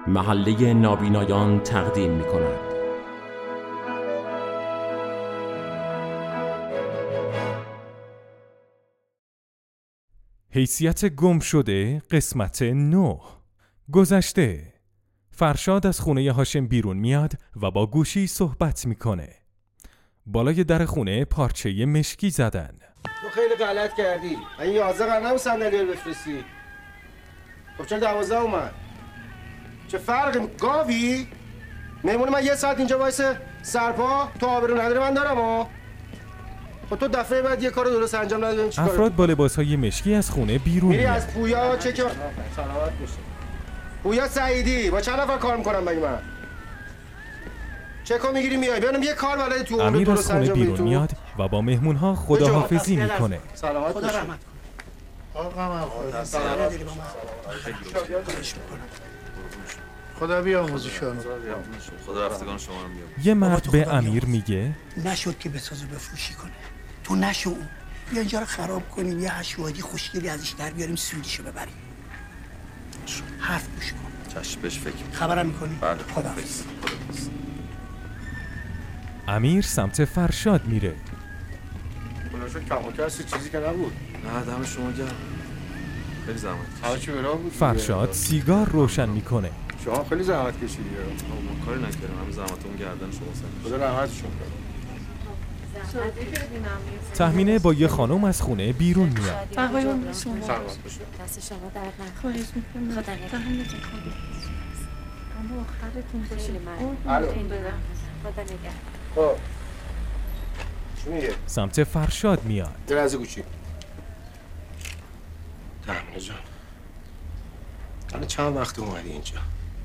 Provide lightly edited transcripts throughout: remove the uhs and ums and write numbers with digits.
محله نابینایان تقدیم می کند. حیثیت گم شده قسمت 9. گذشته. فرشاد از خونه هاشم بیرون میاد و با گوشی صحبت میکنه. بالای در خونه پارچه مشکی زدن. تو خیلی غلط کردی. این 11 قرار نبود صندلی رو بفرستی. خب چرا 12 اومد؟ چه فرقی؟ گاوی؟ میمونه من یه ساعت اینجا وایسه سرپا تو آبرو نداره من دارم ها. خب تو دفعه بعد یه کارو درست انجام ندادی چیکار؟ افراد با لباسهای مشکی از خونه بیرون میری میاد. از پویا چه که سلامت بشه. پویا سعیدی با چند نفر کار میکنم مگه من؟ چکو میگیری میای ببینم یه کار بلدی تو اون امیر از درست خونه انجام بدی بیرون تو. میاد و با مهمونها خداحافظی میکنه. سلامت خدا بشه. رحمت کنه. خدا بیاموزشون. خدا رفتگان شما رو بیاموزه. یه مرد به امیر میگه نشد که بسازو بفروشی کنه. تو نشو اون. بیا اینجا رو خراب کنیم یه حشوادی خوشگلی ازش در بیاریم سودیشو ببریم. حرف گوش کن. چشم بهش فکر می‌کنم. خبرم میکنی؟ بله. خداحافظ. امیر سمت فرشاد میره. خدا شد کماکه هستی چیزی که نبود. نه دم شما گرم. خیلی زحمت هر چی برام بود. فرشاد سیگار روشن میکنه. شما خیلی زحمت کشیدی. ما کاری نکردیم. همین زحمتمون گردن شما سن. خدا رحمتشون کنه. تهمینه با یه خانم از خونه بیرون میاد. آقایون شما سلامت بشه. دست شما درد نکنه. خواهش می‌کنم. خدا نگهدارتون کنه. اما آخرتون باشه. الو. خدا نگهدار. خب. چی میگه؟ سمت فرشاد میاد. یه لحظه گوشی. تهمینه جان. الان چند وقت اومدی اینجا؟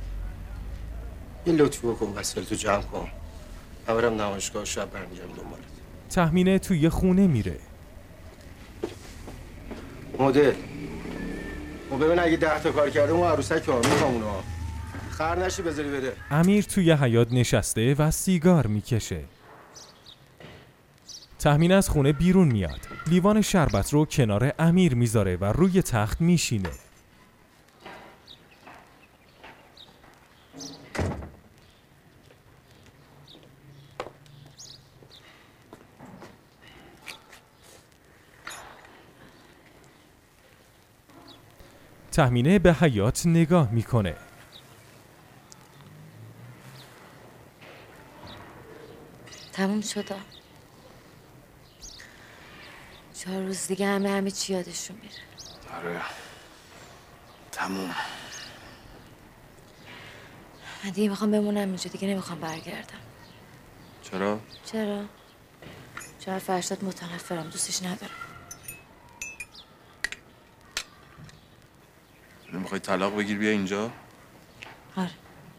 یه لطفی بکن وسایلتو جمع کن. برم نمایشگاه شب برمیگردم دنبالت. تهمینه توی خونه میره. مدل. خب ببین اگه 10 تا کار کرده اون عروسک ها میخوام اونا. خر نشی بذاری بده. امیر توی حیاط نشسته و سیگار میکشه. تهمینه از خونه بیرون میاد. لیوان شربت رو کنار امیر میذاره و روی تخت میشینه. تهمینه به حیاط نگاه میکنه. تموم شد. 4 روز دیگه همه چی یادشون میره. آره. تموم. من دیگه میخوام بمونم اینجا، دیگه نمیخوام برگردم. چرا؟ چرا؟ چرا فرشاد متنفرم، دوستش ندارم. نمیخوای طلاق بگیر بیا اینجا؟ آره.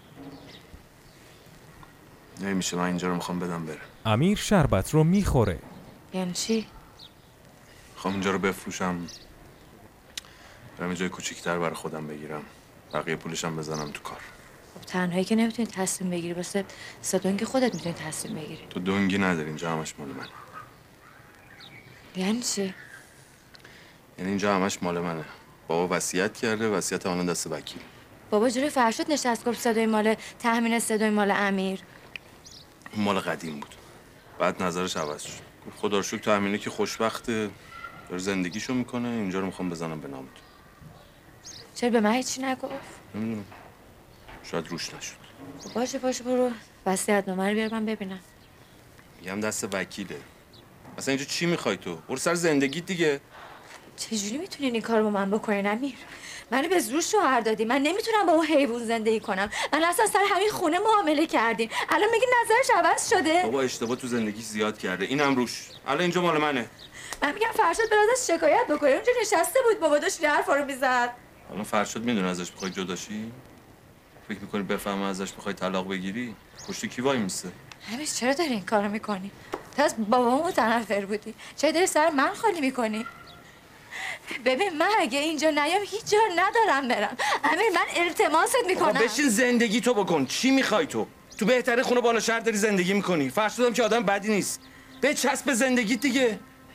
نمیشه من اینجا رو میخوام بدم بره. امیر شربت رو میخوره. یعنی چی؟ میخوام اینجا رو بفروشم. برم یه جای کوچیک‌تر برای خودم بگیرم. بقیه پولشم بزنم تو کار. خب تنهایی که نمیتونی تصمیم بگیری، واسه صدون که خودت میتونی تصمیم بگیری. تو دنگی نداری اینجا همش مال من. یعنی چی؟ یعنی اینجا همش مال منه. بابا وصیت کرده، وصیت الان دست وکیل. بابا جوری فرشاد نشست گفت صدای مال تهمینه، صدای مال امیر. اون مال قدیم بود. بعد نظرش عوض شد. گفت خدا رو شکر تهمینه که خوشبخته، داره زندگیشو میکنه، اینجا رو میخوام بزنم به نامت. چرا به من هیچی نگفت؟ نمیدونم. شاید روش نشد. خب باشه برو وصیت‌نامه رو بیار من ببینم. میگم دست وکیله. اصلا اینجا چی میخوای تو؟ برو سر زندگی دیگه. چجوری میتونین این کارو با من بکنین امیر؟ منو به زور شوهر دادی، من نمیتونم با اون حیوان زندگی کنم. من اصلا سر همین خونه معامله کردین، الان میگی نظرش عوض شده؟ بابا اشتباه تو زندگیش زیاد کرده، اینم روش. الان اینجا مال منه. من میگم فرشاد بره ازش شکایت بکنه، اونجا نشسته بود بابا داشت حرفا رو میزد. الان فرشاد میدونه ازش میخوای جداشی؟ فکر میکنی بفهمه ازش میخوای طلاق بگیری؟ پشت کی وای میسته؟ همیشه چرا داری این کارو میکنی؟ تو از بابام متنفر بودی، چرا داری سر من خالی میکنی؟ ببین من اگه اینجا نیام هیچ جا ندارم برم. امیر من التماست میکنم. بشین زندگی تو بکن. چی میخوای تو بهترین خونه بالا شهر داری زندگی میکنی. فرشادم که آدم بدی نیست. بچسب به زندگی دیگه.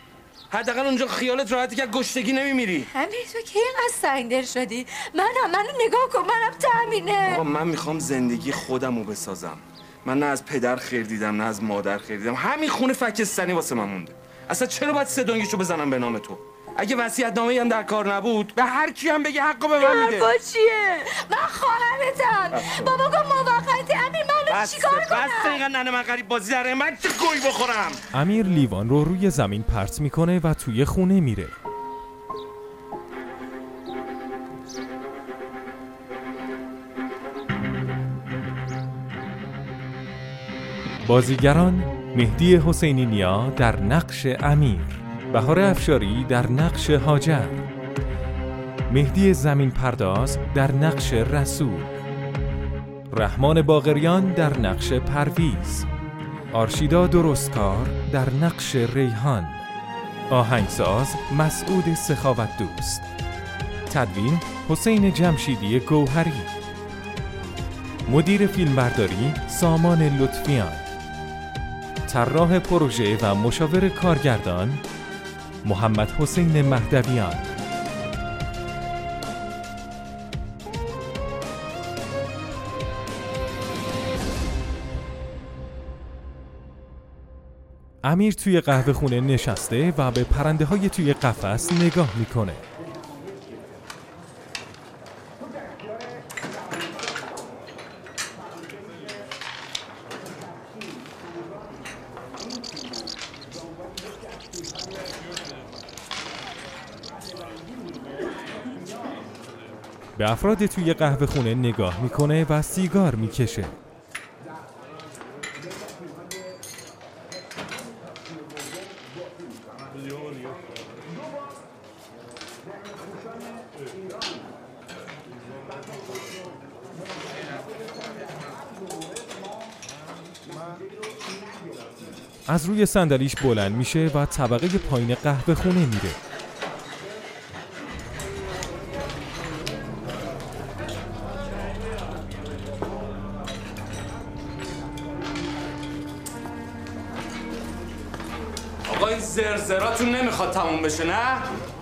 حداقل اونجا خیالت راحتی که گشتگی نمیمیری. امیر تو کی اینقدر سنگدل شدی؟ منو نگاه کن، منم تامینه. آقا من میخوام زندگی خودمو بسازم. من نه از پدر خیر دیدم نه از مادر خیر دیدم. همین خونه فکستنی واسه من مونده. اصلا چرا باید سدانگیشو بزنم به نام تو؟ اگه وصیت‌نامه‌ای هم در کار نبود به هر کی هم بگه حقو به من میده. حرفا چیه؟ من خواهرتم. بابا گفت موقتی. امیر منو چیکار کنم؟ بس اینقدر ننه من غریب بازی داره. من چه گوی بخورم؟ امیر لیوان رو روی زمین پرت میکنه و توی خونه میره. بازیگران: مهدی حسینی نیا در نقش امیر، بهار افشاری در نقش هاجر، مهدی زمین پرداز در نقش رسول، رحمان باقریان در نقش پرویز، آرشیدا درستکار در نقش ریحان، آهنگساز مسعود سخاوت دوست، تدوین حسین جمشیدی گوهری، مدیر فیلمبرداری سامان لطفیان، طراح پروژه و مشاور کارگردان محمد حسین مهدویان. امیر توی قهوه خونه نشسته و به پرنده های توی قفس نگاه میکنه. به افراد توی قهوه خونه نگاه میکنه و سیگار میکشه. از روی صندلیش بلند میشه و طبقه پایین قهوه خونه میره. آقا این زرزراتون نمیخواد تموم بشه نه؟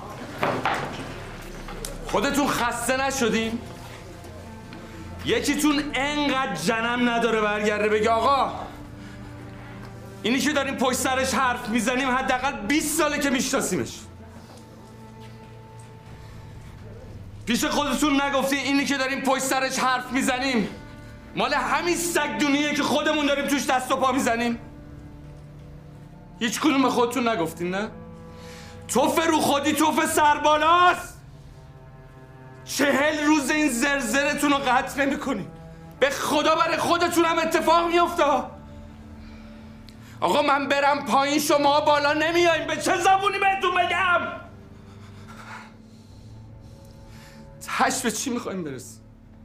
خودتون خسته نشدین؟ یکیتون انقدر جنم نداره برگرده بگه آقا اینی که داریم پشت سرش حرف میزنیم حداقل 20 ساله که میشناسیمش. پیش خودتون نگفتین اینی که داریم پشت سرش حرف میزنیم مال همین سگدونیه که خودمون داریم توش دست و پا میزنیم؟ هیچ کدوم به خودتون نگفتین نه؟ توف رو خودی توف سربالاست. 40 روز این زرزرتون رو قطع نمی کنین. به خدا برای خودتون هم اتفاق میفته. آقا من برم پایین شما بالا نمیاییم. به چه زبونی بهتون بگم؟ تش به چی میخوایم برسیم؟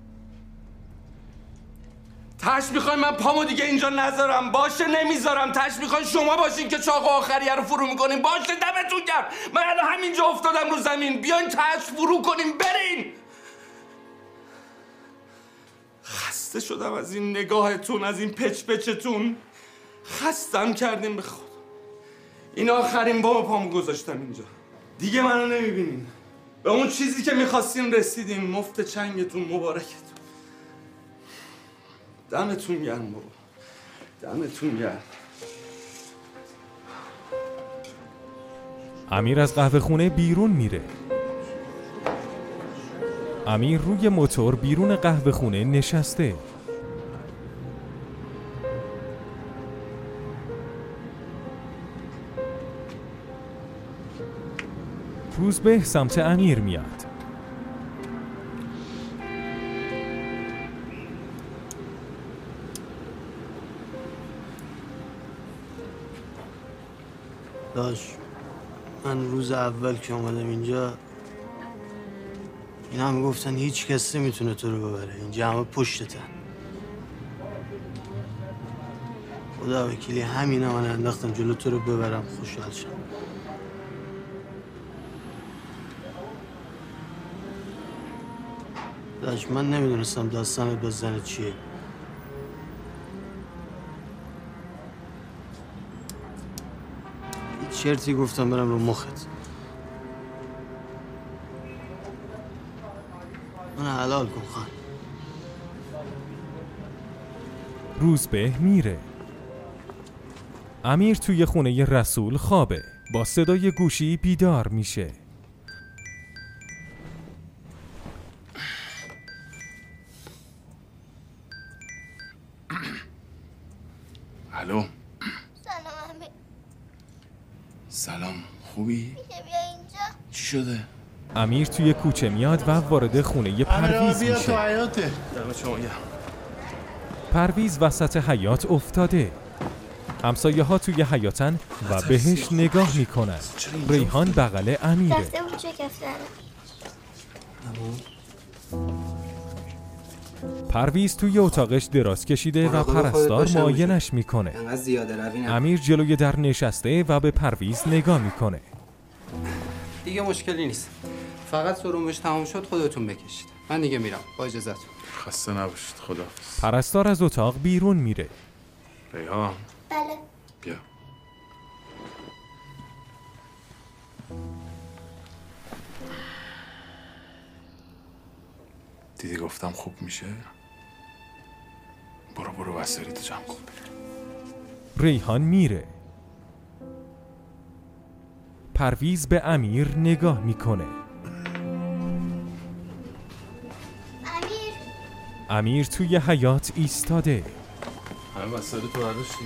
تش میخوایم من پامو دیگه اینجا نذارم؟ باشه نمیذارم. تش میخواین شما باشین که چاق آخریه رو فرو میکنین؟ باشه دمتون گرم. من الان همینجا افتادم رو زمین. بیاین تش فرو کنیم برین. خسته شدم از این نگاهتون، از این پچ پچتون. خستم کردیم به خود. این آخرین بام پامو گذاشتم اینجا. دیگه منو نمیبینین. به اون چیزی که میخواستین رسیدین. مفت چنگتون مبارکتون. دمتون گرم بابا. دمتون گرم. امیر از قهوه خونه بیرون میره. امیر روی موتور بیرون قهوه خونه نشسته. روزبه سمت امیر میاد. داش من روز اول که اومدم اینجا اینا هم گفتن هیچ کس نمیتونه تو رو ببره. اینجا همه پشتتن. خدا وکیلی همینا من انداختم جلو تو رو ببرم خوشحال شم. داش من نمیدونستم داستانت با زنت چیه. چرتی گفتم برم رو مخت. من حلال کن خان. روزبه میره. امیر توی خونه رسول خوابه. با صدای گوشی بیدار میشه. الو. سلام امیر. سلام، خوبی؟ میشه بیا اینجا؟ چی شده؟ امیر توی کوچه میاد و وارد خونه پرویز بیا تو میشه. حیاته. پرویز وسط حیاط افتاده. همسایه ها توی حیاطن و بهش نگاه میکنن. ریحان بغل امیره. رفته بود چه کفتنه. پرویز توی اتاقش دراز کشیده و پرستار معاینش میکنه. امیر جلوی در نشسته و به پرویز نگاه میکنه. دیگه مشکلی نیست. فقط سرمش تمام شد خودتون بکشید. من دیگه میرم. با اجازهتون. خسته نباشید. خداحافظ. پرستار از اتاق بیرون میره. ریحان. بله. بیا. دیدی گفتم خوب میشه؟ برو وسایلتو جمع کن. ریحان میره. پرویز به امیر نگاه میکنه. امیر توی حیاط ایستاده. همه وسایلتو برداشتی؟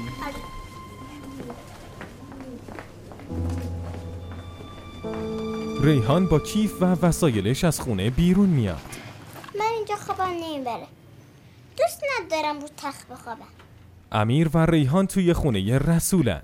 ریحان با کیف و وسایلش از خونه بیرون میاد. من اینجا خوابم نمیبره. دوست ندارم رو تخت بخوابم. امیر و ریحان توی خونه رسولن.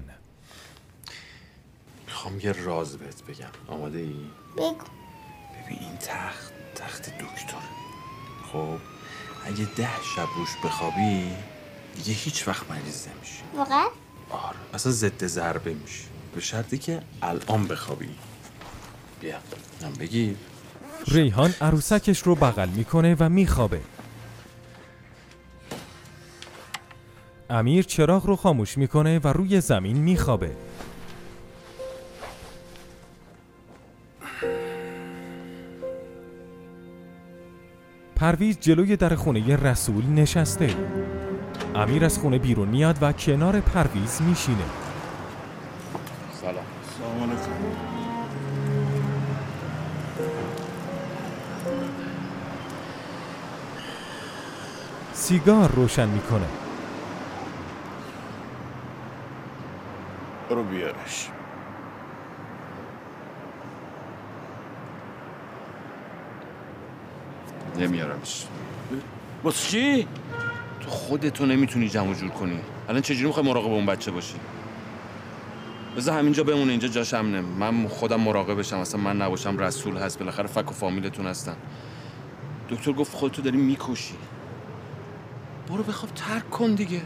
میخوام یه راز بهت بگم. آماده ای؟ بگو. ببین این تخت دکتر. خب اگه 10 شب روش بخوابی دیگه هیچ وقت مریض نمیشی. واقعا؟ آره اصلا ضد ضربه میشی، به شرطی که الان بخوابی. بیا من بگیر. ریحان عروسکش رو بغل میکنه و میخوابه. امیر چراغ رو خاموش میکنه و روی زمین میخوابه. پرویز جلوی در خونه رسول نشسته. امیر از خونه بیرون میاد و کنار پرویز میشینه. سلام علیکم. سیگار روشن میکنه. برو بیارش. نمیارمش. واسه چی؟ تو خودتو نمیتونی جمع جور کنی. الان چجوری میخوای مراقب اون بچه باشی؟ بذار همینجا بمونه، اینجا جاش امنه. من خودم مراقبشم، اصلا من نباشم رسول هست، بالاخره فک و فامیلتون هستن. دکتر گفت خودتو داری میکشی. برو بخواب ترک کن دیگه.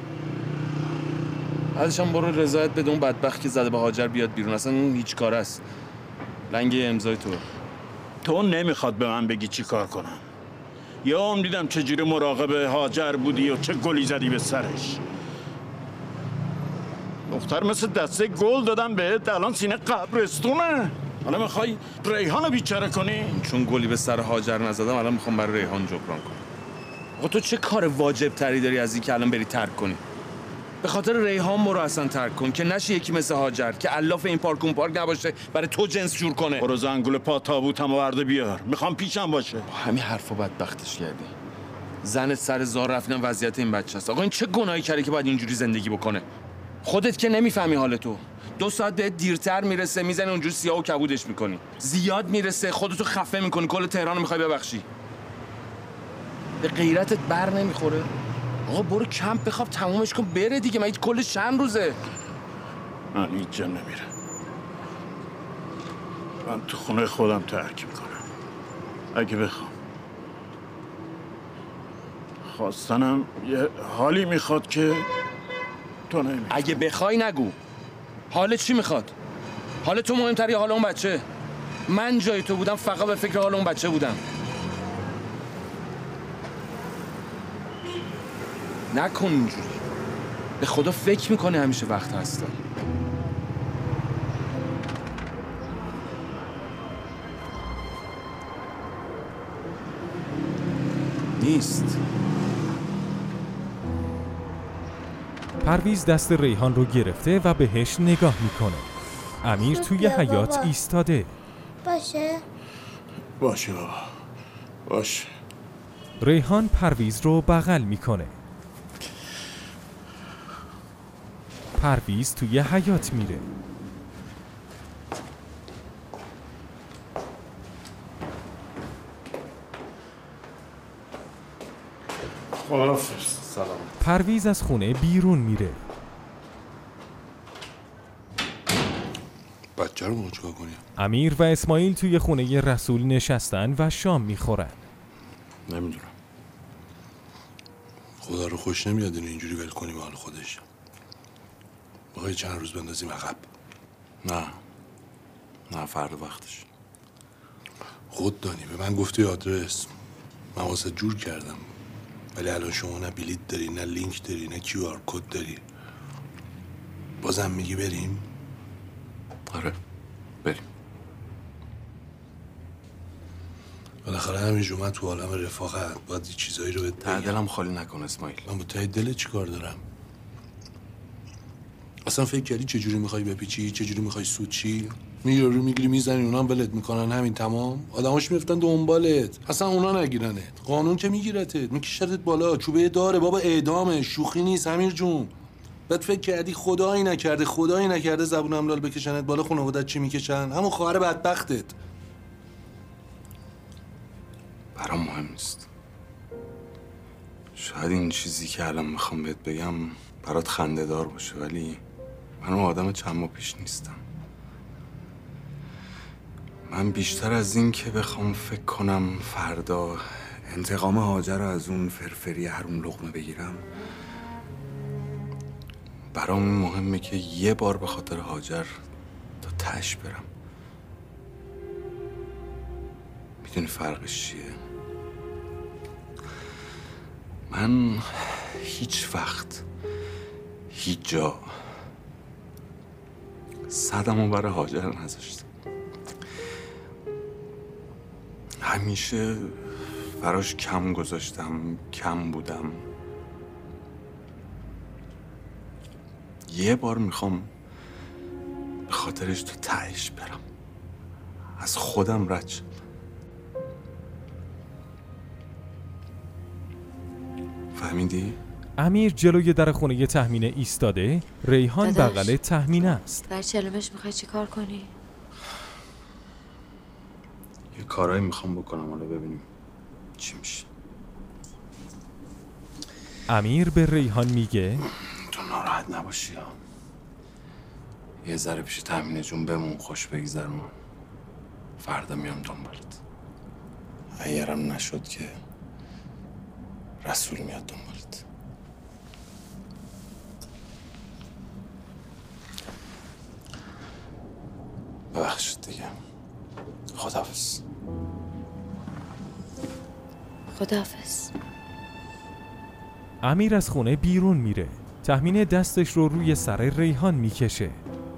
بعدشم برو رضایت بده اون بدبخت که زده به هاجر بیاد بیرون، اصلا اون هیچ کار است. لنگ امضای تو نمیخواد به من بگی چی کار کنم. یا هم دیدم چجوری مراقب هاجر بودی و چه گلی زدی به سرش. دختر مثل دسته گل دادم بهت، الان سینه قبرستونه. حالا میخوای ریحانو بیچاره کنی؟ چون گلی به سر هاجر نزدم الان میخوام برای ریحان جبران کنم. آقا تو چه کار واجب تری داری از این که الان بری ترک کنی؟ به خاطر ریحان برو اصلا ترک کن که نشه یکی مثل هاجر که الاف این پارک اون پارک نباشه برای تو جنس جور کنه. برو زنگول پا تابوتم ورده بیار، میخوام پیشم باشه. همین حرفا بدبختش کردی. زنت سر زار رفتن وضعیت این بچه است. آقا این چه گناهی کرده که باید اینجوری زندگی بکنه؟ خودت که نمیفهمی حالتو. 2 ساعت بهت دیرتر میرسه میزنی اونجوری سیاه و کبودش میکنی. زیاد میرسه خودتو خفه میکنی، کل تهران میخوای ببخشی. به غیرتت بر نمیخوره؟ آقا برو کمپ بخواب تمومش کن بره دیگه. من کل چند روزه. من هیچ جا نمیرم. من تو خونه خودم ترک میکنم. اگه بخوام. خواستنم یه حالی میخواد که تو نمیخواد. اگه بخوای نگو. حالت چی میخواد؟ حال تو مهمتر یا حال اون بچه؟ من جای تو بودم فقط به فکر حال اون بچه بودم. نکن اینجوری. به خدا فکر میکنه همیشه وقت هستا. نیست. پرویز دست ریحان رو گرفته و بهش نگاه میکنه. امیر توی حیاط ایستاده. باشه بابا، باشه. ریحان پرویز رو بغل میکنه. پرویز توی حیاط میره. سلام. پرویز از خونه بیرون میره. بچه رو چیکار کنیم؟ امیر و اسماعیل توی خونه رسول نشستن و شام میخورن. نمیدونم. خدا رو خوش نمیاد اینجوری ول کنیم حال خودش. بخوای چند روز بندازیم عقب. نه فردا وقتش. خود دانی به من گفتی آدرس. من واسه جور کردم. ولی الان شما نه بلیط داری، نه لینک داری، نه QR کد داری. بازم میگی بریم؟ آره بریم. بالاخره همینجور من تو عالم رفاقت باید یه چیزایی رو بهت بگم. دلم خالی نکن اسماعیل. من با ته دلت چی کار دارم؟ اصلا فکر کردی چجوری میخوای بپیچی؟ چجوری میخوای سود چی؟ میگیری میزنی اونا هم ولت میکنن همین تمام؟ آدماش میفتن دنبالت. اصلا اونا نگیرنت. قانون که میگیرتت، میکشتت بالا. چوبه داره بابا، اعدامه، شوخی نیست امیر جون. بعد فکر کردی خدایی نکرده زبونم لال بکشنت بالا، خانواده‌ات چی میکشن؟ همون خواهر بدبختت. برام مهم نیست. شاید این چیزی که الان میخوام بهت بگم برات خنده‌دار باشه، ولی من اون آدم چند ماه پیش نیستم. من بیشتر از این که بخوام فکر کنم فردا انتقام هاجر رو از اون فرفری حروم لقمه بگیرم، برام مهمه که یه بار به خاطر هاجر تا تهش برم. میدونی فرقش چیه؟ من هیچ وقت هیچ جا صدمو برای هاجر نذاشتم. همیشه براش کم گذاشتم، کم بودم. یه بار میخوام به خاطرش تو تهش برم، از خودم رد شم. فهمیدی؟ امیر جلوی در خونه تهمینه ایستاده. ریحان بغل تهمینه است. برای چلومش میخوای چی کار کنی؟ یه کارایی میخوام بکنم، حالا ببینیم چی میشه. امیر به ریحان میگه تو ناراحت نباشی ها. یه ذره پیش تهمینه جون بمون، خوش بگذرون. فردا میام دنبالت. اگرم نشد که رسول میاد دنبالت. ببخشید دیگه. خداحافظ. خداحافظ. امیر از خونه بیرون میره. تهمینه دستش رو روی سر ریحان میکشه.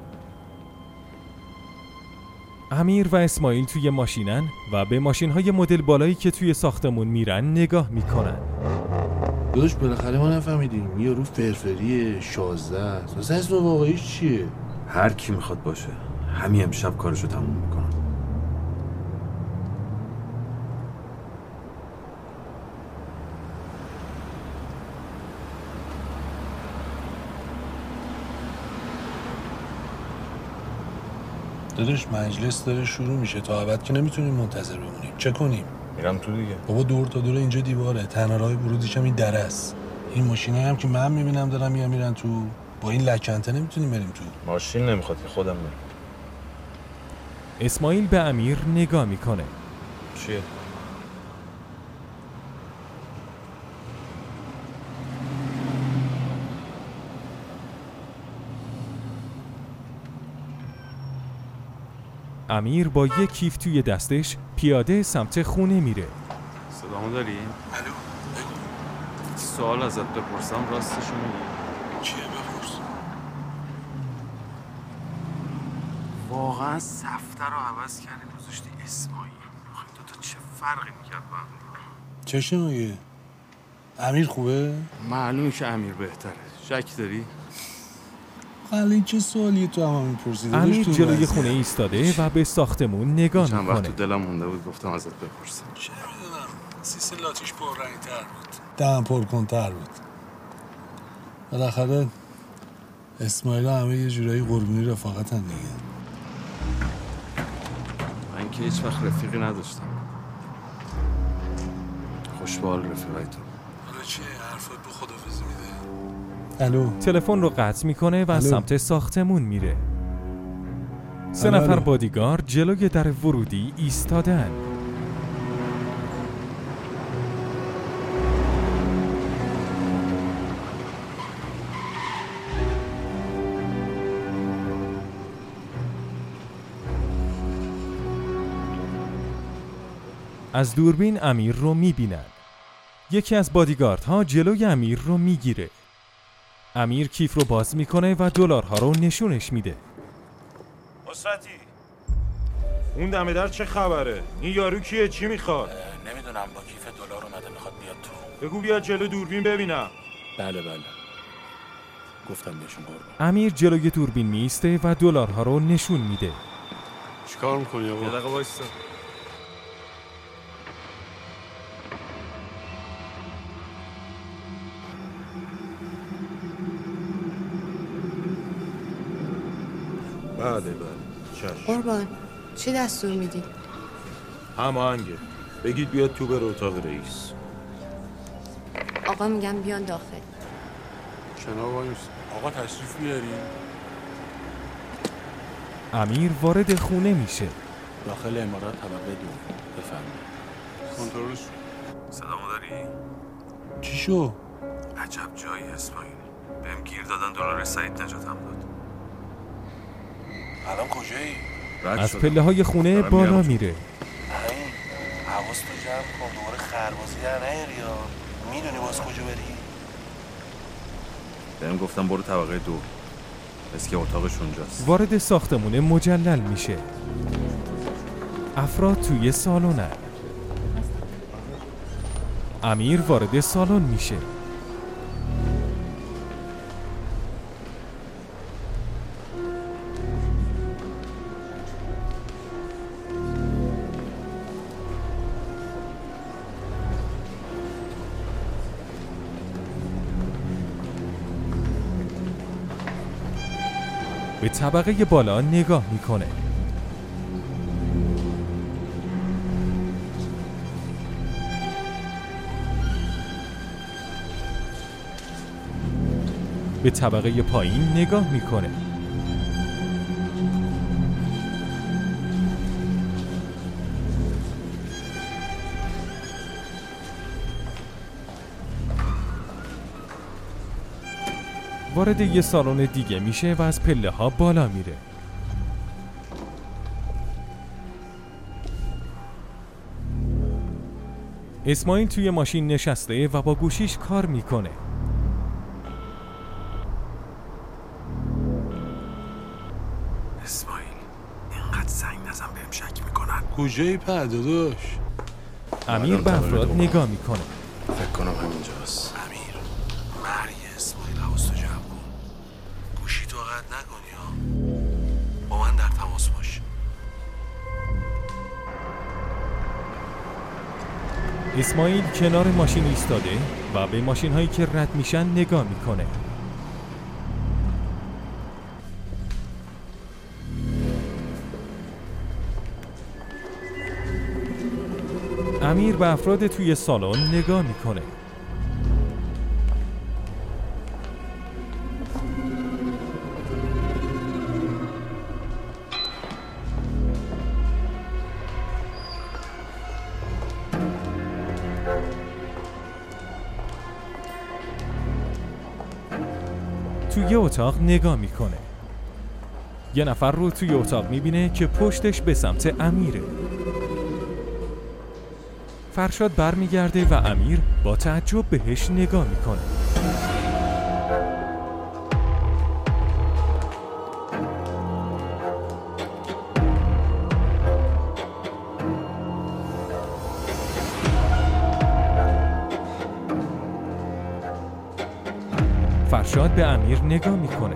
امیر و اسماعیل توی ماشینن و به ماشین‌های مدل بالایی که توی ساختمون میرن نگاه میکنن. داداش بالاخره ما نفهمیدیم یارو فرفریه 16. اصلا اسم واقعیش چیه؟ هر کی میخواد باشه. همین امشب کارشو تموم میکنم. داداش مجلس داره شروع میشه، تا ابد که نمیتونیم منتظر بمونیم. چه کنیم؟ میرم تو دیگه. بابا دور تا دور اینجا دیواره، تنها راه ورودیش هم این دره است. این ماشینایی هم که من میبینم دارم میرن تو، با این لکنته نمیتونیم بریم تو. ماشین نمیخواد که خودم میرم. اسماعیل به امیر نگاه میکنه. چیه؟ امیر با یک کیف توی دستش پیاده سمت خونه میره. صدامو داری؟ الو. سوال ازت بپرسم راستشو میگی؟ چیه بپرس؟ واقعا سفته رو عوض کردی گذاشتی اسماعیل. آخه دوتا چه فرقی میکرد با هم؟ چشه مگه؟ امیر خوبه؟ معلومه که امیر بهتره. شک داری؟ این چه سوالی تو هم میپرسید؟ امیر جلوی خونه ایستاده و به ساختمون نگاه چند وقت میکنه. تو دلم مونده بود گفتم ازت بپرسم. چه میدونم سیس لاتیش پررنگ‌تر بود، دم پرکن‌تر بود. بالاخره اسماعیل همه یه جورایی قربونی رفاقتن دیگه. من که هیچ وقت رفیقی نداشتم. خوشبال رفیقای تو. حالا چه حرفات به خدافظی میده؟ الو. تلفن رو قطع میکنه و سمت ساختمون میره. 3 نفر بادیگارد جلوی در ورودی ایستادن. از دوربین امیر رو میبینن. یکی از بادیگاردها جلوی امیر رو میگیره. امیر کیف رو باز میکنه و دلارها رو نشونش میده. نصرتی اون دمه در چه خبره؟ این یارو کیه؟ چی میخواد؟ نمیدونم، با کیف دلار اومده میخواد بیاد تو. بگو بیاد جلو دوربین ببینم. بله گفتم بهشون قربان. امیر جلوی دوربین میسته و دلارها رو نشون میده. چیکار میکنی آقا؟ یه دقیقه وایسا. بله چشم. قربان چی دستور میدی؟ هماهنگه. بگید بیاد تو بره اتاق رئیس. آقا میگم بیان داخل. کنار وایس. آقا تشریف بیارین. امیر وارد خونه میشه. داخل عمارت طبقه 2. بفرمایید. کنترلش. صدامو داری؟ چی شو؟ عجب جایی اسماعیل. بهم گیر دادن دلار سعید نجاتم داد. الان کجایی؟ از پله های خونه بالا میره. حواس تو جمع کن، دوباره خربازی در نیاری یا میدونی باز کجا بری؟ بهم گفتم برو طبقه 2. بس که اتاقش اونجاست. وارد ساختمون مجلل میشه. افراد توی سالنن. امیر وارد سالن میشه. به طبقه بالا نگاه میکنه. به طبقه پایین نگاه میکنه. وارد یه سالن دیگه میشه و از پله ها بالا میره. اسماعیل توی ماشین نشسته و با گوشیش کار میکنه. اسماعیل اینقدر زنگ نزن بهم شک میکنن. کجایی پرده داشت؟ امیر به افراد نگاه میکنه. فکر کنم همینجاست. امیر مرگ اسماعیل، حواس تو جمع کن. گوشی تو قطع نکنی ها. با من در تماس باش. اسماعیل کنار ماشین ایستاده و به ماشین هایی که رد میشن نگاه میکنه. امیر به افراد توی سالن نگاه میکنه. توی اتاق نگاه میکنه. یه نفر رو توی اتاق میبینه که پشتش به سمت امیره. فرشاد برمیگرده و امیر با تعجب بهش نگاه میکنه. فرشاد به امیر نگاه میکنه.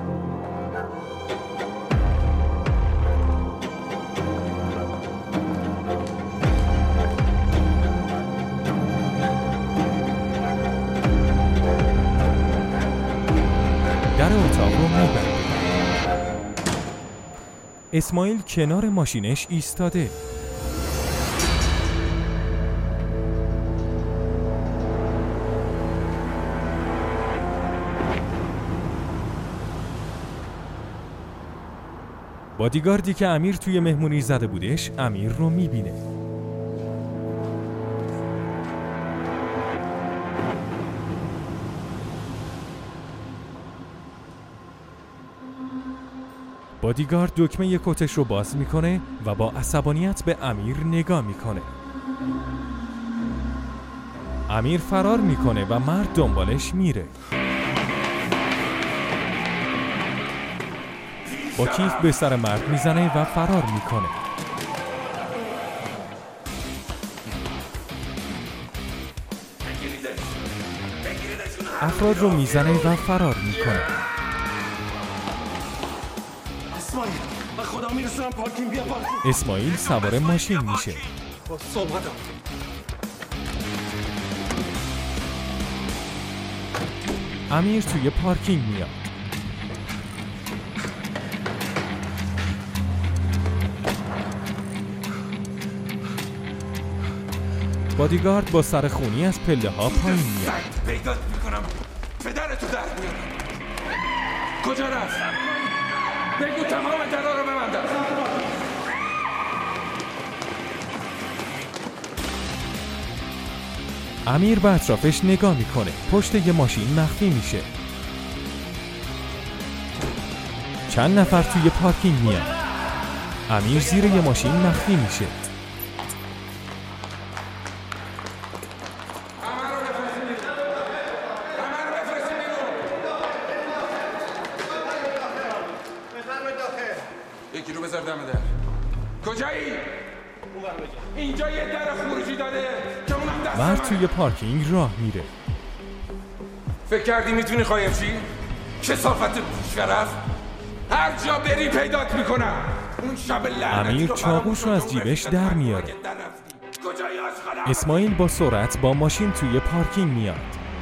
در اتاق رو میبنده. اسماعیل کنار ماشینش ایستاده. بادیگاردی که امیر توی مهمونی زده بودش امیر رو میبینه. بادیگارد دکمه کتش رو باز میکنه و با عصبانیت به امیر نگاه میکنه. امیر فرار میکنه و مرد دنبالش میره. با کیف به سر مرد میزنه و فرار میکنه. افراد رو میزنه و فرار میکنه. اسماعیل من خدا میرسونم پارکینگ بیا پارکینگ. اسماعیل سوار ماشین میشه. صحبت امیر توی پارکینگ میاد. بادیگارد با سر خونی از پله ها پایین میاد. پیدات میکنم پدرتو در میارم. کجا رفت؟ بگو تمام درا رو ببندم. امیر به اطرافش نگاه میکنه. پشت یه ماشین مخفی میشه. چند نفر توی پارکینگ میاد. امیر زیر یه ماشین مخفی میشه. یکی رو بذار دم در. کجایی؟ اینجا یه در خروجی داده که اونم دست مرد توی پارکینگ راه میره. فکر کردی میتونی قایم شی؟ کثافت پیشرف. هر جا بری پیدات میکنم. اون شب لعنتی امیر چاقوش رو از جیبش در میاره. اسماعیل با سرعت با ماشین توی پارکینگ میاد.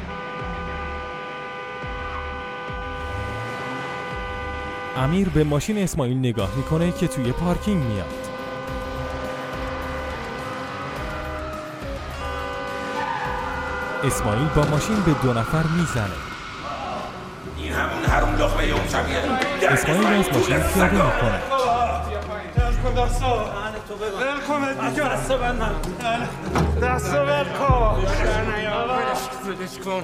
امیر به ماشین اسماعیل نگاه میکنه که توی پارکینگ میاد. اسماعیل با ماشین به 2 نفر میزنه. این همون حروم لقمه اون شبیه. اسماعیل از ماشین پیاده میکنه. دستو بندم. دستو بر کن. بدش کن.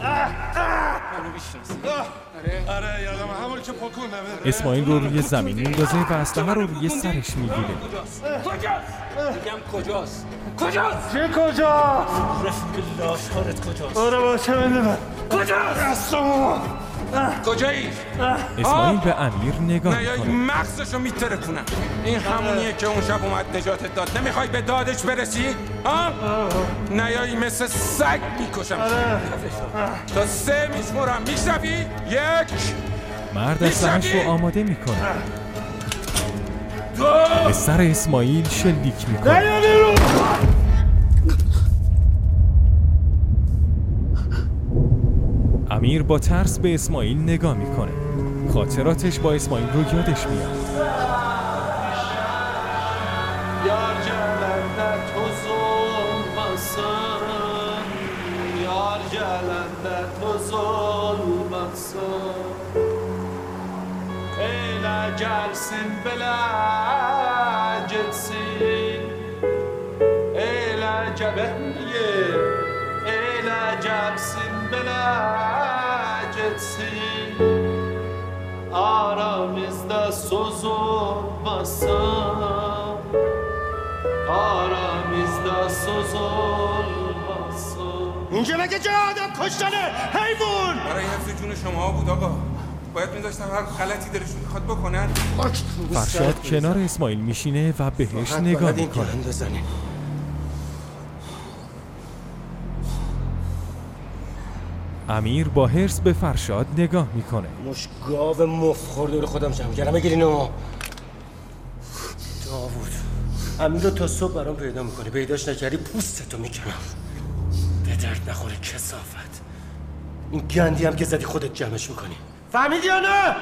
آره یادم همون که پکوندم. اسماعیل رو روی زمین میندازه و اسلحه رو روی سرش میگیره. میگم کجاست؟ کجاست؟ چه کجاست؟ رفیق لاشخورت کجاست؟ آره باشه بنده. کجاست؟ دستو. کجایی؟ اسماعیل به امیر نگاه میکنه. مغزشو میترکونم. این همونیه که اون شب اومد نجاتت داد. نمیخوای به دادش برسی؟ ها؟ نیایی مثل سگ میکشم. تا 3 میشمرم. میشنوی؟ 1 مرد اسلحه‌اش رو آماده میکنه. 2 به سر اسماعیل شلیک میکنه. امیر با ترس به اسماعیل نگاه میکنه. خاطراتش با اسماعیل رو یادش میاد. یار جلنده تو ظلمسن، یار جلنده تو ظلمسن، ایل جلسین بلا جلسین، ایل جبهیه، ایل جلسین بلا جلسین، aramızda söz olmasın, aramızda söz olmasın. اینجا مگه جای آدم کشتنه حیوان؟ برای حفظ جون شما بود آقا. باید می‌داشتم هر غلطی دلشون می‌خواد بکنن. فرشاد کنار اسماعیل میشینه و بهش نگاه میکنه. امیر با حرص به فرشاد نگاه میکنه. مش گاو مفخور دور خودم جمع کردم. بگیرینو. داوود امیر رو تا صبح برام پیدا میکنی. پیداش نکردی پوستتو میکنم. به درد نخوره کثافت. این گندی هم که زدی خودت جمعش میکنی. فهمیدی یا نه؟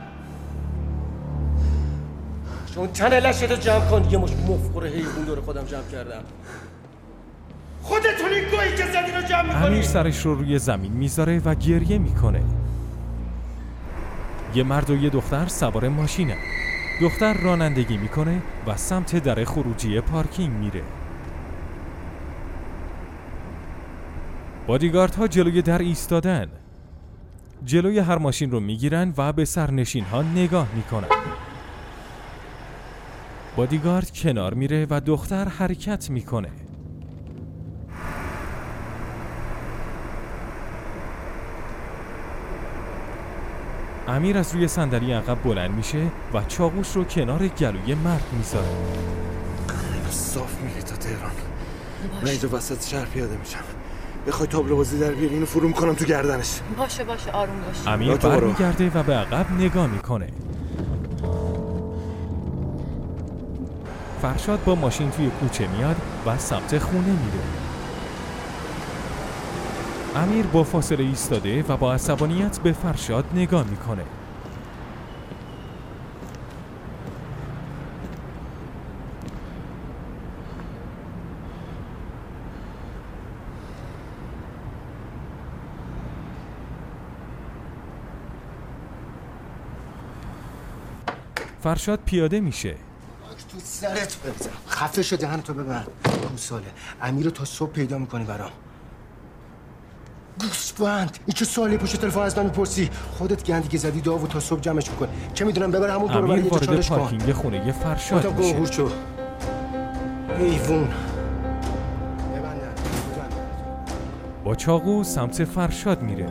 چون تن لشتو جمع کن. یه مش مفخور حیوان دور خودم جمع کردم. خودتون این گویی که زدی رو جمع میکنی. امیر سرش رو روی زمین میذاره و گریه میکنه. یه مرد و یه دختر سوار ماشینه. دختر رانندگی میکنه و سمت در خروجی پارکینگ میره. بادیگاردها جلوی در ایستادن. جلوی هر ماشین رو میگیرن و به سرنشین ها نگاه میکنن. بادیگارد کنار میره و دختر حرکت میکنه. امیر از روی صندلی عقب بلند میشه و چاقوش رو کنار گلوی مرد میذاره. صاف میری تا تهران. من اینجا وسط شهر پیاده میشم. بخوای تابلو بازی در بیاری اینو فرو میکنم تو گردنش. باشه آروم باش. امیر برمیگرده و به عقب نگاه میکنه. فرشاد با ماشین توی کوچه میاد و سمت خونه میره. امیر با فاصله ایستاده و با عصبانیت به فرشاد نگاه میکنه. فرشاد پیاده میشه. تو سرت بزن. خفه شو دهنتو ببند. گوساله امیر رو تا صبح پیدا میکنی برام. گوسفند این چه سوالی پشت تلفن از من میپرسی؟ خودت گندی که زدی داوود تا صبح جمعش میکنی. چه میدونم ببر همون دور برای اینجا چالش کن. امیر وارد پارکینگ خونه فرشاد میشه. گوهور شو حیوان. با چاقو سمت فرشاد میره.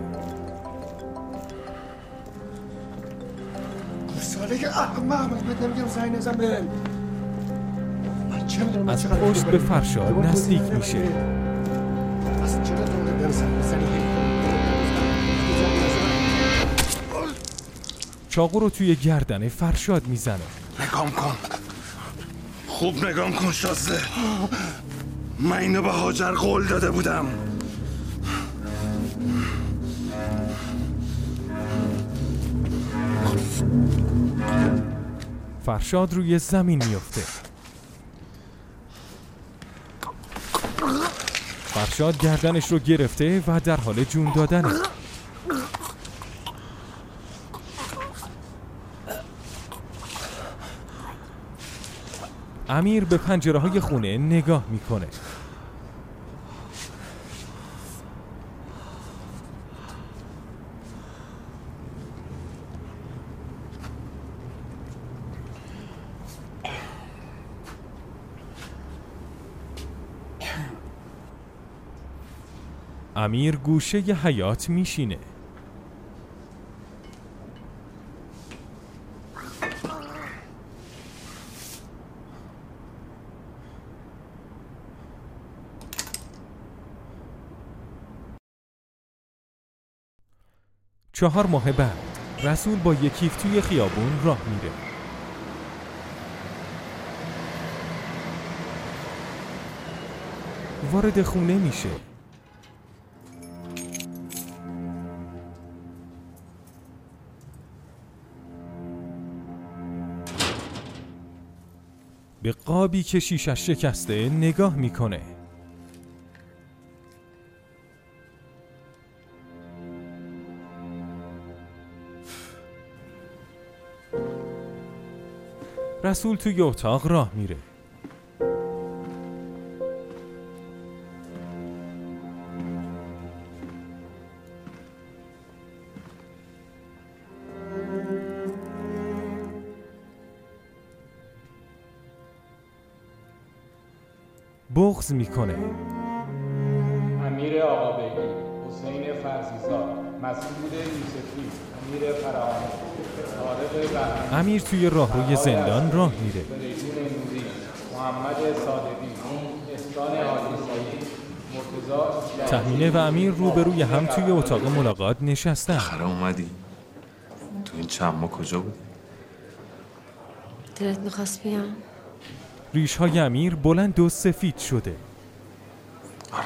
گوساله که احمق بهت نمیگم زنگ نزن بهم. من چه میدونم از پشت به فرشاد نزدیک میشه. از چرا تو چاقو رو توی گردن فرشاد میزنه. نگام کن. خوب نگام کن شازده. من اینو به هاجر قول داده بودم. فرشاد روی زمین میفته. فرشاد گردنش رو گرفته و در حال جون دادنه. امیر به پنجره‌های خونه نگاه میکنه. امیر گوشه ی حیاط میشینه. چهار ماه بعد رسول با یک کیف توی خیابون راه میره. وارد خونه میشه. به قابی که شیشش شکسته نگاه میکنه. رسول توی اتاق راه میره. بغض میکنه. امیر آقابگی، حسین فرزیزاد، مسعود یوسفی، امیر فراهانی، طارق بهمنی. امیر توی راهروی زندان راه میره. محمد صادقی، احسان حاجی سعید، تهمینه و امیر روبروی هم توی اتاق ملاقات نشستن. آخر اومدی؟ تو این چند ماه کجا بود؟ دلت میخواست بیام؟ ریش‌های امیر بلند و سفید شده. آره.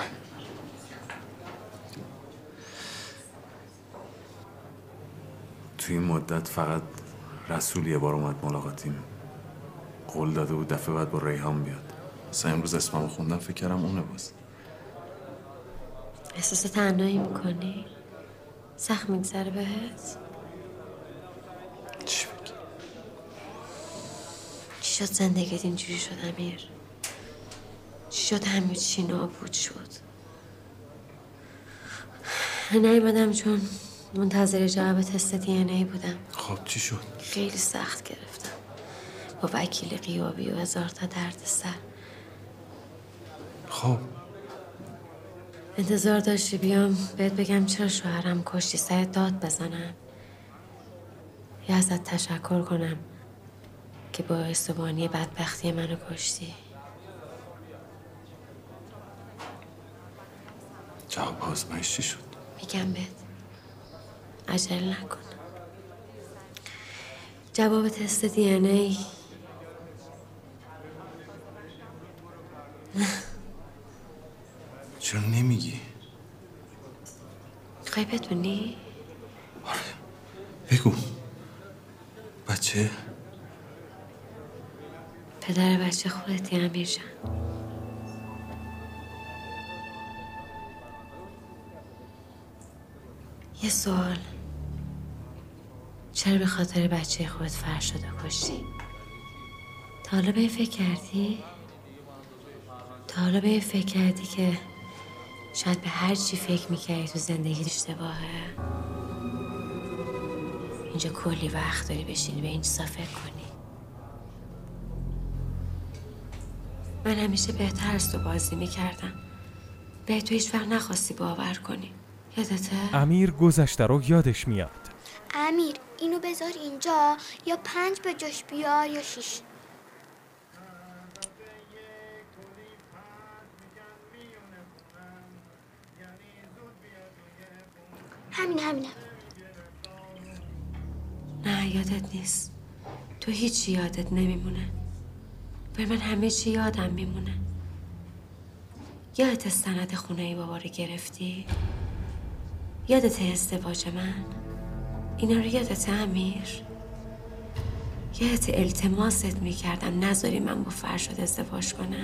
توی این مدت فقط رسول یه بار اومد ملاقاتیم. قول داده بود دفعه بعد با ریحان بیاد. مثلا امروز اسممو خوندم فکر کردم اونه باز. احساس تنهایی میکنی؟ سخت میگذره بهت؟ چی بگی؟ چی شد زندگیت اینجوری شد امیر؟ چی شد همه چی نابود شد؟ نیومدم چون منتظر جواب تست DNA بودم. خب چی شد؟ خیلی سخت گرفتم با وکیل غیابی و هزار تا درد سر. خب انتظار داشتی بیام بهت بگم چرا شوهرم کشتی، سرت داد بزنم یا ازت تشکر کنم که باعث بانی بدبختی منو کشتی؟ جواب آزمایش چی شد؟ میگم بهت عجله نکن. جواب تست DNA چرا نمیگی؟ میخوای بدونی؟ آره بگو. بچه؟ پدر بچه خودتی امیر جان. یه سوال، چرا به خاطر بچه خودت فرشاد کشتی؟ تا حالا به این فکر کردی؟ تا حالا به این فکر کردی که شاید به هر چی فکر میکردی تو زندگی اشتباهه؟ اینجا کلی وقت داری بشینی به این چیزا فکر کنی. من همیشه بهتر از تو بازی میکردم، به تو هیچ وقت نخواستی باور کنی. یادته؟ امیر گذشته رو یادش میاد. امیر اینو بذار اینجا، یا 5 به جاش بیار یا 6. همینم. نه یادت نیست. تو هیچی یادت نمیمونه. به من همه چی یادم میمونه. یادت سند خونه ای بابا رو گرفتی؟ یادت ازدواج من؟ اینا رو یادت امیر؟ یادت التماست میکردم نذاری من با فرشاد ازدواج کنم؟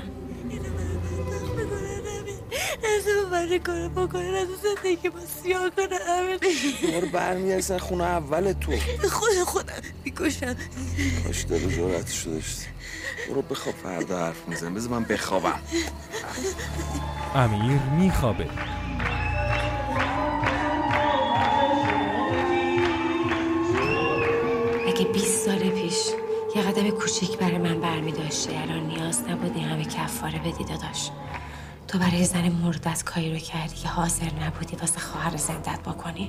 از من کارو بکنه، از زندگی با سیاه کنه امیر. دوباره برمیگردی خونه اول تو. خودم میکشم. کاش دل و جرأتشو داشتی. برو بخواب، فردا حرف میزنم. بذار من بخوابم. امیر میخوابه. اگه 20 سال پیش یه قدم کوچیک برای من برمی داشتی، الان نیاز نبودی همه کفاره بدی داداش. تو برای زن مردت کاری رو کردی که حاضر نبودی واسه خواهر زندت بکنی.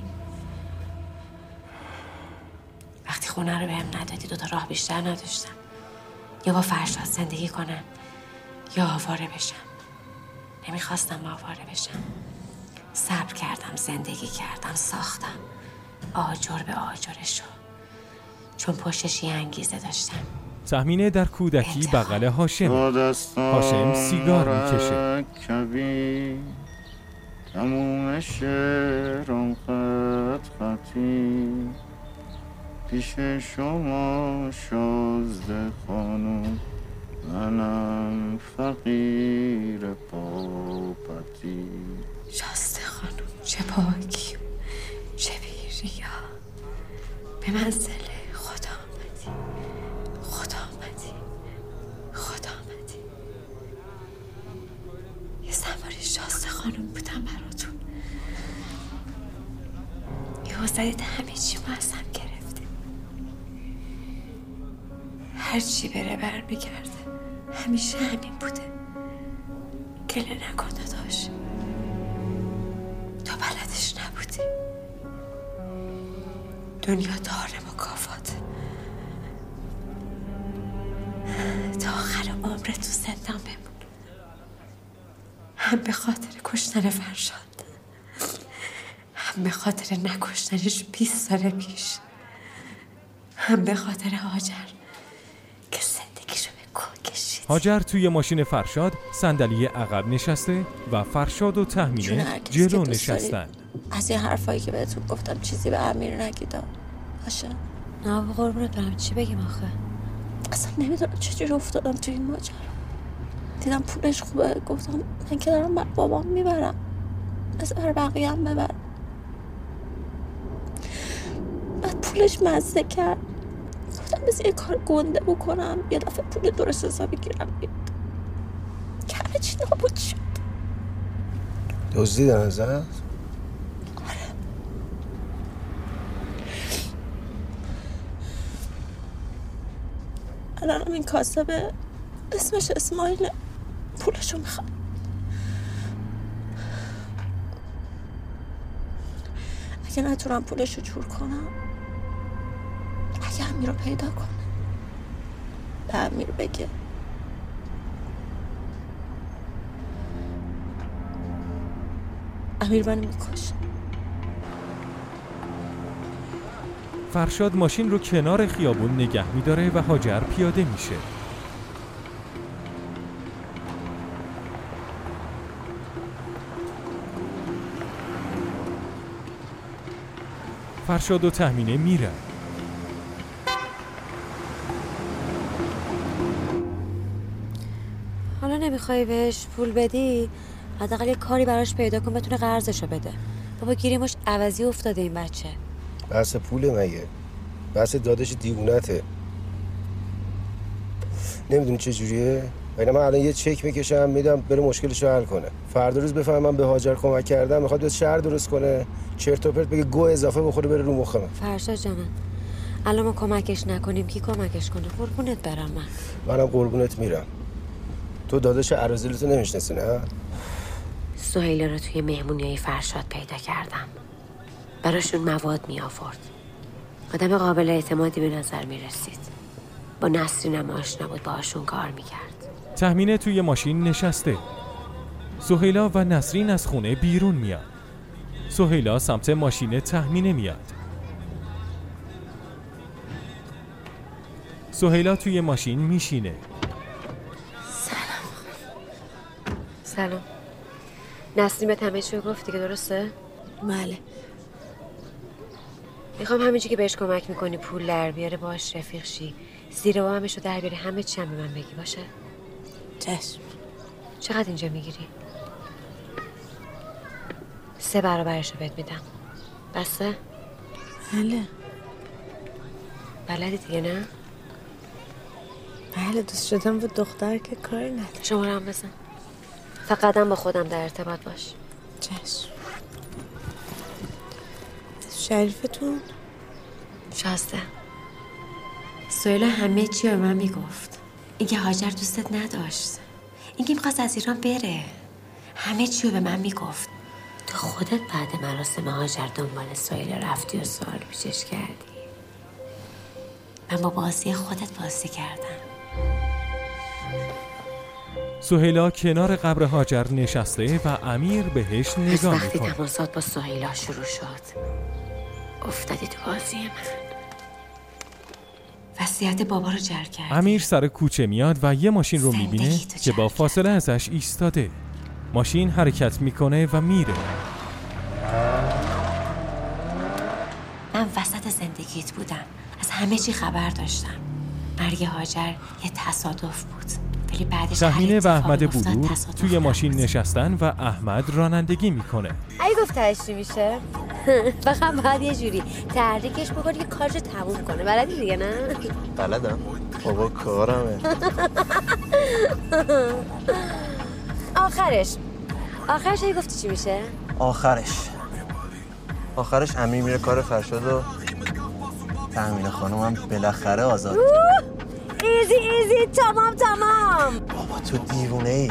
وقتی خونه رو بهم ندادی 2 تا راه بیشتر نداشتم، یا با فرشاد زندگی کنم یا آواره بشم. نمیخواستم آواره بشم. صبر کردم، زندگی کردم، ساختم آجر به آجرشو، چون پشتش یه انگیزه داشتم. تهمینه در کودکی بغل هاشم. هاشم سیگار میکشه. تموم شعرم خطی پیش شما شازده خانم، منم فقیر پاپتی. شازده خانم چه پاکی چه بیریا، به منزل خدا آمدی. یه زمانی شازده خانم بودم براتون، یه زدید همه چی ما ازم گرفته. هر چی بره برمیگرده. همیشه همین بوده. گله نکن داداش، تو بلدش نبودی. دنیا دار مکافاته. تا آخر عمرت تو زندان بمون، هم به خاطر کشتن فرشاد، هم به خاطر نکشتنش 20 سال پیش، هم به خاطر هاجر که زندگیشو به گل کشید. هاجر توی ماشین فرشاد صندلی عقب نشسته و فرشاد و تهمینه جلو نشستن. از این حرفایی که بهتون گفتم چیزی به امیر نگیدا باشه؟ نه قربونت برم، چی بگیم آخه؟ اصلا نمیدونم چجوری افتادم توی این ماجرا. دیدم پولش خوبه، گفتم من که دارم بابام میبرم، از بر بقیه هم ببرم. بعد پولش مزه کرد، گفتم بس یه کار گنده بکنم یه دفعه پول درست حسابی گیرم بیاد که همه چی نابود شد. دزدیدن ازت؟ الانم این کاسبه اسمش اسماعیل پولشو میخواد. اگه نتونم پولشو جور کنم، اگه امیر رو پیدا کنه به امیر بگه امیر منو میکشه. فرشاد ماشین رو کنار خیابون نگه می‌داره و هاجر پیاده میشه. فرشاد و تهمینه میرن. حالا نمیخوای بهش پول بدی؟ حداقل یه کاری براش پیدا کن بتونه قرضشو بده. بابا گیریمش عوضی افتاده این بچه. بحث پوله مگه؟ بحث دادش دیوونته. نمیدونی چه جوریه؟ من الان یه چک میکشم میدم بره مشکلشو حل کنه. فردا روز بفهمم به هاجر کمک کردم، میخواد به شهر درست کنه، چرت و پرت بگه گو اضافه بخوره بره رو مخم. فرشاد جانم الان ما کمکش نکنیم کی کمکش کنه؟ قربونت برم منم قربونت میرم. تو داداش اراذلتو نمیشناسی نه؟ سهیل رو توی مهمونیای فرشاد پیدا کردم. براشون مواد می آورد. آدم قابل اعتمادی به نظر می رسید. با نسرینم آشنا بود، باهاشون کار می کرد. تهمینه توی ماشین نشسته. سهیلا و نسرین از خونه بیرون میاد. سهیلا سمت ماشین تهمینه میاد. سهیلا توی ماشین میشینه. سلام. نسرین به همه چی گفت دیگه درسته؟ بله. میخوام همینجوری که بهش کمک میکنی پول در بیاره باهاش رفیق شی، زیر و همشو در بیاره، همه چی هم به من بگی باشه؟ چشم. چقدر اینجا میگیری؟ 3 برابرشو بهت میدم. بسه؟ بله. بلدی دیگه نه؟ بله دوست شدم با دختر که کاری نداره. شماره هم بزن. فقط با خودم در ارتباط باش. چشم. شریفتون؟ شازده. سهیلا همه چی به من میگفت. اینکه هاجر دوستت نداشت، اینکه میخواست از ایران بره، همه چی به من میگفت. تو خودت بعد مراسم هاجر دنبال سهیلا رفتی و سوال پیشش کردی. من با بازی خودت بازی کردم. سهیلا کنار قبر هاجر نشسته و امیر بهش نگاه میکنه. وقتی تماسات با سهیلا شروع شد افتادی تو بازی من. وصیت بابا رو جر کرد. امیر سر کوچه میاد و یه ماشین رو میبینه که با فاصله ازش ایستاده. ماشین حرکت میکنه و میره. من وسط زندگیت بودم، از همه چی خبر داشتم. مرگ هاجر یه تصادف بود، ولی بعدش تهمینه و احمد بلور توی ماشین نشستن و احمد رانندگی میکنه. اگه گفتهش چی میشه؟ فقط باید یه جوری تحریکش بکنی که کارشو تموم کنه. بلدی دیگه نه؟ بلدم بابا کارمه. آخرش اگه گفتی چی میشه؟ آخرش امیر میره کار فرشاد و تهمینه خانم هم بالاخره آزاد. ایزی تمام. بابا تو دیوونه ای.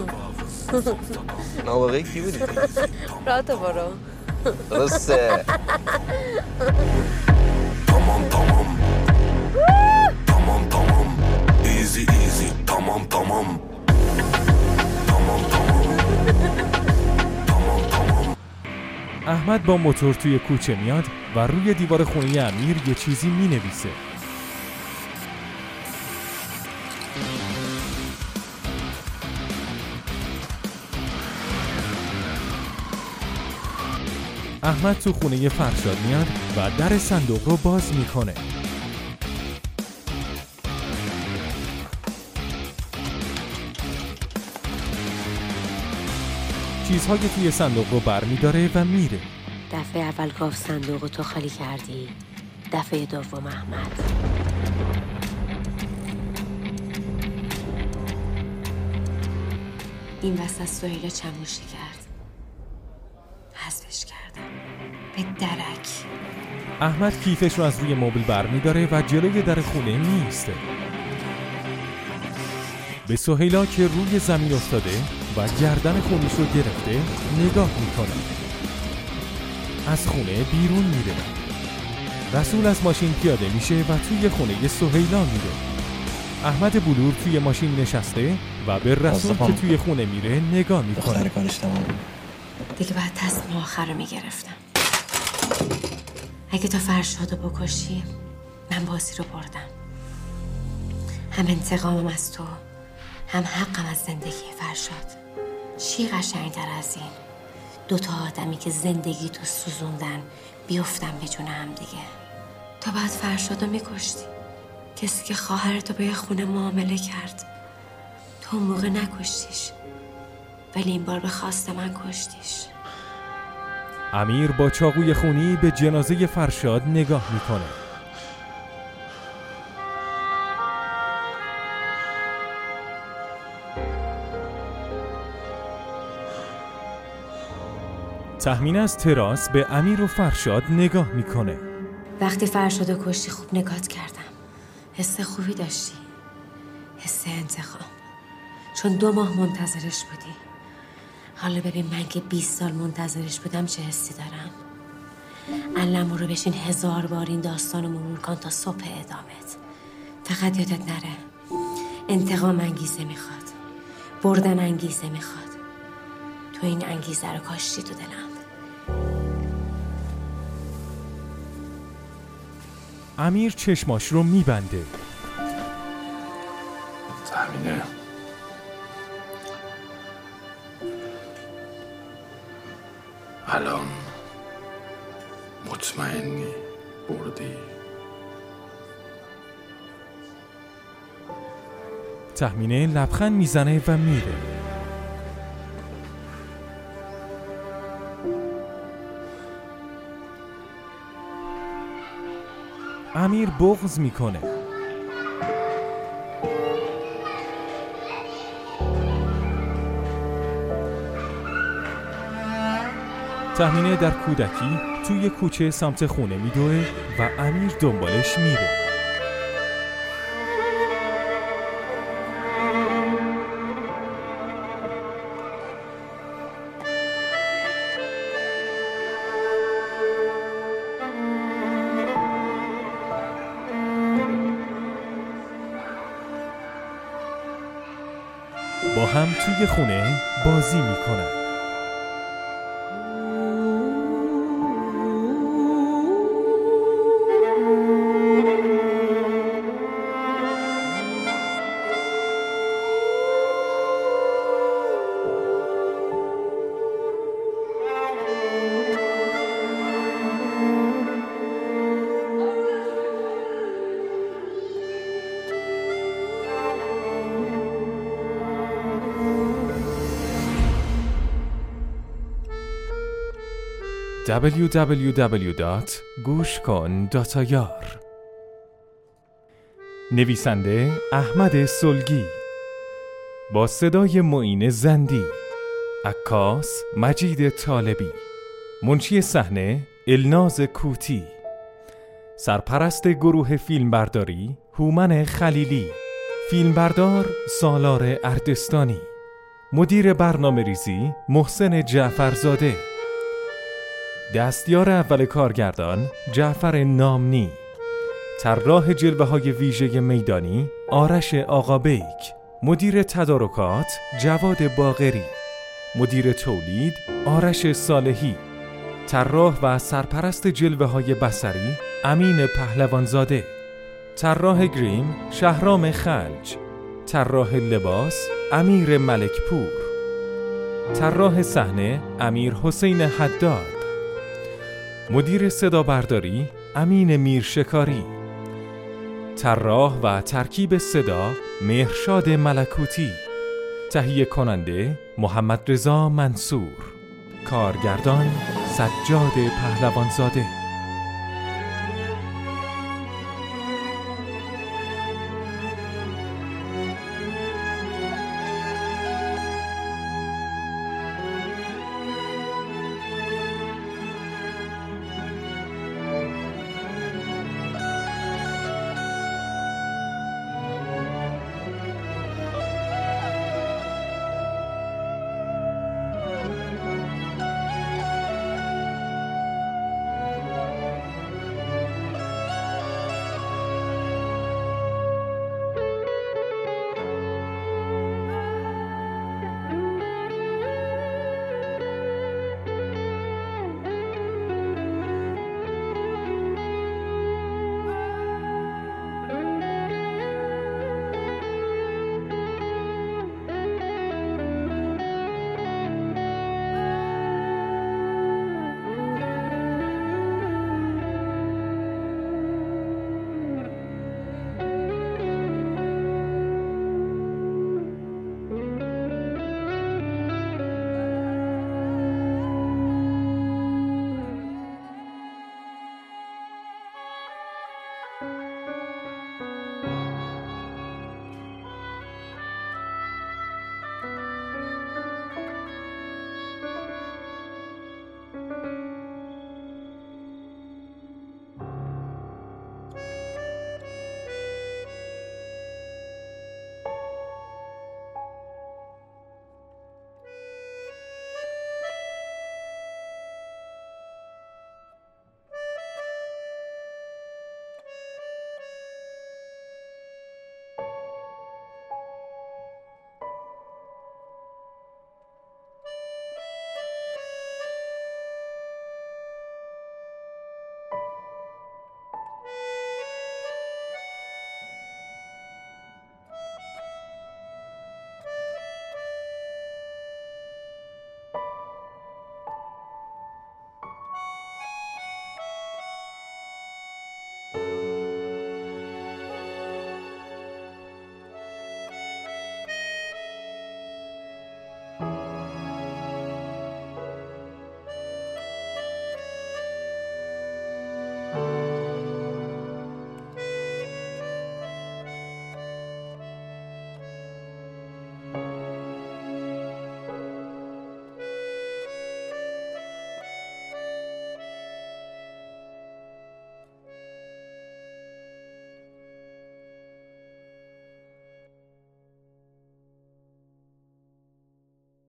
نابغه کی بودی؟ راتو برو. درسته. تمام ایزی تمام احمد با موتور توی کوچه میاد و روی دیوار خونه امیر یه چیزی مینویسه. احمد تو خونه فرشاد میاد و در صندوق رو باز میکنه. چیزهای توی صندوق رو برمیداره و میره. دفعه اول گاف صندوق تو خالی کردی، دفعه دوم احمد. این وسط سهیلا چموشی کرد، حذفش کردم به درک. احمد کیفش رو از روی مبل برمیداره و جلوی در خونه میسته. به سهیلا که روی زمین افتاده و گردن خونش رو گرفته نگاه میکنه. از خونه بیرون میره. رسول از ماشین پیاده میشه و توی خونه سهیلا میره. احمد بلور توی ماشین نشسته و به رسول که توی خونه میره نگاه میکنه. دیگه باید تصمیم آخر رو میگرفتم. اگه تو فرشاد رو بکشی من بازی رو بردم. هم انتقامم از تو، هم حقم از زندگی فرشاد. چی قشنگ‌تر از این؟ دوتا آدمی که زندگی تو سوزوندن بیفتن به جون هم دیگه. تو باید فرشاد رو میکشتی، کسی که خواهرتو به یه خونه معامله کرد. تو اون موقع نکشتیش، ولی این بار به خواست من کشتیش. امیر با چاقوی خونی به جنازه فرشاد نگاه میکنه. تهمین از تراس به امیر و فرشاد نگاه میکنه. وقتی فرشادو کشتی خوب نگات کردم. حس خوبی داشتی، حس انتقام، چون 2 ماه منتظرش بودی. حالا ببین من که 20 سال منتظرش بودم چه حسی دارم. علمو رو بشین 1000 بار این داستانو مرور کن تا صبح ادامت. فقط یادت نره انتقام انگیزه میخواد، بردن انگیزه میخواد. تو این انگیزه رو کاشتی تو دلم. امیر چشماش رو میبنده. تهمینه الان مطمئنی بردی؟ تهمینه لبخند میزنه و میره. امیر بغض میکنه. تهمینه در کودکی توی کوچه سمت خونه میدوه و امیر دنبالش میره. با هم توی خونه بازی میکنن. www.gushkon.ir نویسنده احمد سلگی، با صدای معین زندی، عکاس مجید طالبی، منشی صحنه الناز کوتی، سرپرست گروه فیلمبرداری هومن خلیلی، فیلمبردار سالار اردستانی، مدیر برنامه‌ریزی محسن جعفرزاده، دستیار اول کارگردان جعفر نامنی، طراح جلوه‌های ویژه میدانی آرش آقابیک، مدیر تدارکات جواد باقری، مدیر تولید آرش صالحی، طراح و سرپرست جلوه‌های بصری امین پهلوانزاده، طراح گریم شهرام خلج، طراح لباس امیر ملکپور، طراح صحنه امیر حسین حداد، مدیر صدا برداری امین میرشکاری، طراح و ترکیب صدا مهرشاد ملکوتی، تهیه کننده محمد رضا منصور، کارگردان سجاد پهلوانزاده.